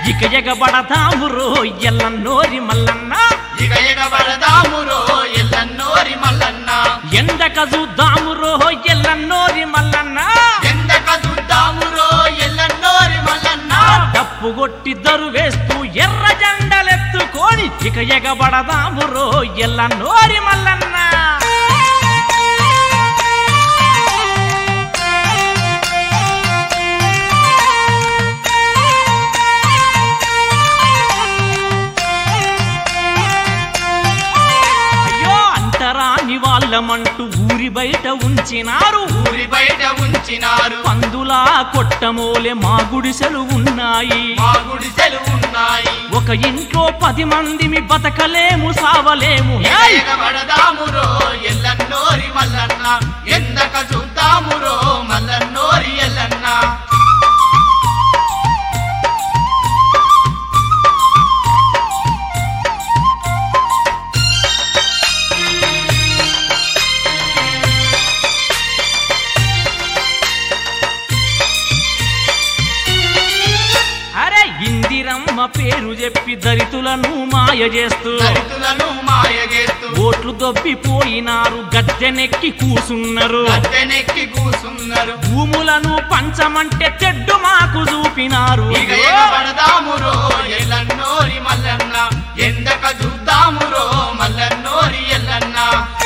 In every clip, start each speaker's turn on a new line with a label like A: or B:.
A: ఇక ఎగబడదామురో ఎల్లన్నోరి మల్లన్న
B: ఇక ఎగబడదామురో ఎల్లన్నోరి మల్లన్న
A: ఎందక చూద్దామురో ఎల్లన్నోరి మల్లన్న
B: ఎందక చూద్దామురో ఎల్లన్నోరి మల్లన్న
A: డప్పు కొట్టి దరువేస్తూ ఎర్ర జెండలెత్తుకొని ఇక ఎగబడదామురో ఎల్లన్నోరి మల్లన్న వాళ్ళమంటూ ఊరి బయట ఉంచినారు
B: ఊరి బయట ఉంచినారు
A: పందులా కొట్టమోలే మా గుడిసెలు ఉన్నాయి
B: మా గుడిసెలు ఉన్నాయి
A: ఒక ఇంట్లో 10 మందిమి బతకలేము సావలేము
B: ఎగబడదామురో ఎల్లన్నోరి మల్లన్న ఎందక చూద్దామురో మల్లన్నోరి ఎల్లన్న
A: ఇందిరమ్మ పేరు చెప్పి దళితులను మాయ చేస్తూ ఓట్లు దొబ్బిపోయినారు గద్దెనెక్కి కూసున్నారు భూములను పంచమంటే చెడ్డు మాకు చూపినారు
B: ఎగబడదామురో ఎల్లన్నోరి మల్లన్న ఎందక చూద్దామురో మల్లన్నోరి ఎల్లన్న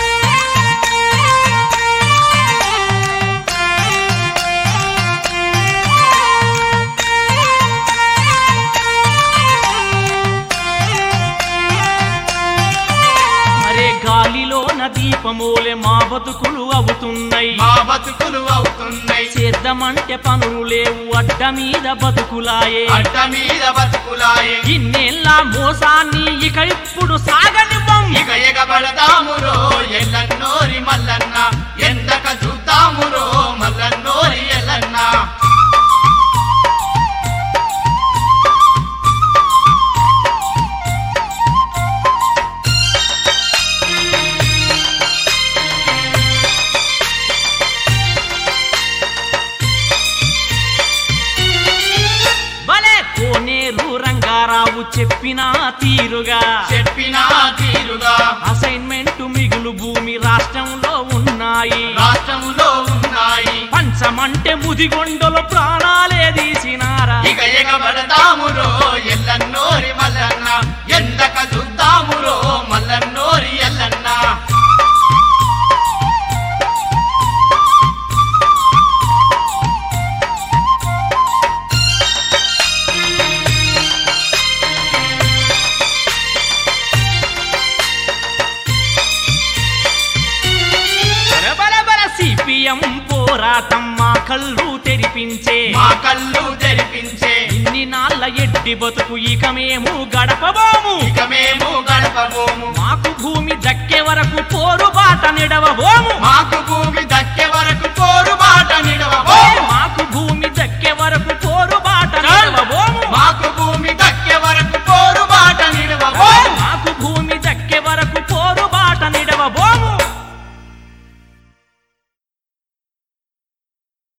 A: గాలిలోన దీపమోలే మా బతుకులు అవుతున్నాయి చేద్దామంటే పనులు లేవు అడ్డ మీద బతుకులాయే ఇన్నేళ్ళ మోసాన్ని ఇక ఇప్పుడు సాగనివ్వం
B: ఇక ఎగబడదామురో ఎల్లన్నోరి మల్లన్న ఎందక చూద్దామురో మల్లన్నోరి ఎల్లన్న
A: రంగారావు చెప్పిన తీరుగా అసైన్మెంట్ మిగులు భూమి రాష్ట్రంలో ఉన్నాయి పంచమంటే ముదిగొండలో ప్రాణాలే తీసినారా
B: ఇక ఎగబడదామురో ఎల్లన్నోరి మల్లన్న ఎందక చూద్దామురో మల్లన్నోరి ఎల్లన్న
A: పోరాటం మా కళ్ళు తెరిపించే ఇన్ని నాళ్ళ ఎడ్డి బతుకు ఇక మేము గడపబోము మాకు భూమి దక్కే వరకు పోరు బాట నిడవబోము
B: మాకు భూమి దక్కే వరకు పోరు బాట నిడవబోము